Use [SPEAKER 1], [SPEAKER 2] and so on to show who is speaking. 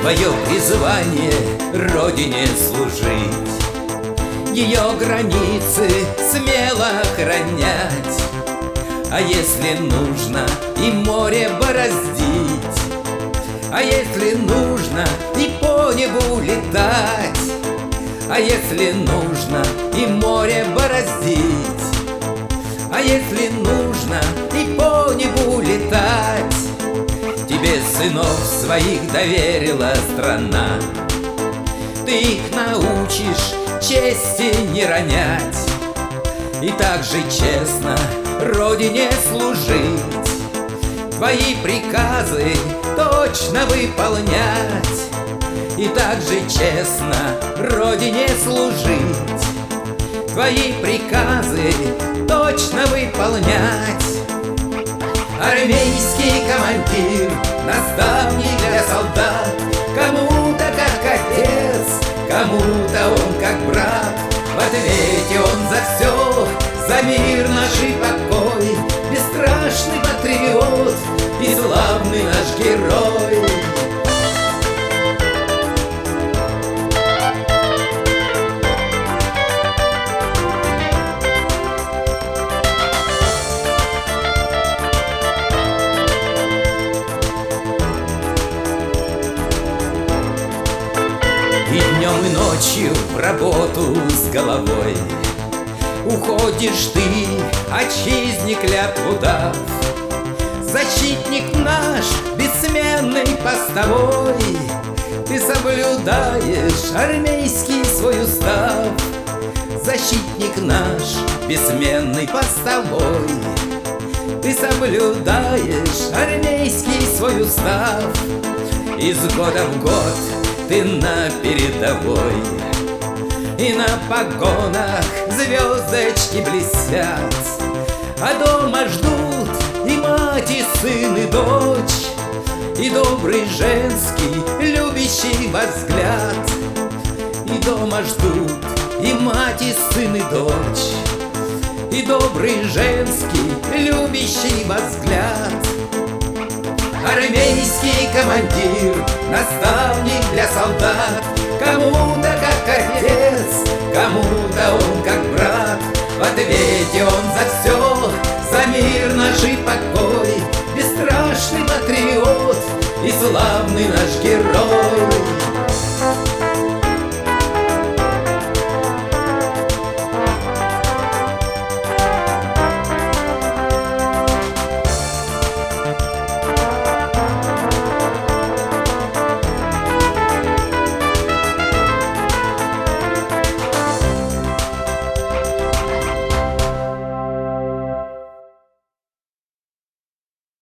[SPEAKER 1] Твое призвание Родине служить, ее границы смело охранять. А если нужно и море бороздить, а если нужно и по небу летать, а если нужно и море бороздить, а если нужно и по небу летать, тебе сынов своих доверила страна. Ты их научишь чести не ронять и так же честно Родине служить, твои приказы точно выполнять и так же честно Родине служить, твои приказы точно выполнять. Армейский командир, наставник для солдат, кому-то как отец, кому-то он как брат. В ответе он за все, за мир наш и покой, бесстрашный патриот и славный наш герой. И днем, и ночью в работу с головой уходишь ты, отчизне клятву дав. Защитник наш, бессменный постовой, ты соблюдаешь армейский свой устав. Защитник наш, бессменный постовой, ты соблюдаешь армейский свой устав. Из года в год ты на передовой, и на погонах звездочки блестят, а дома ждут и мать, и сын, и дочь, и добрый женский любящий взгляд. И дома ждут и мать, и сын, и дочь, и добрый женский любящий взгляд. Армейский командир, наставник для солдат, кому-то как отец, кому-то он как брат. В ответе он за все, за мир наш и покой, бесстрашный патриот и славный наш герой.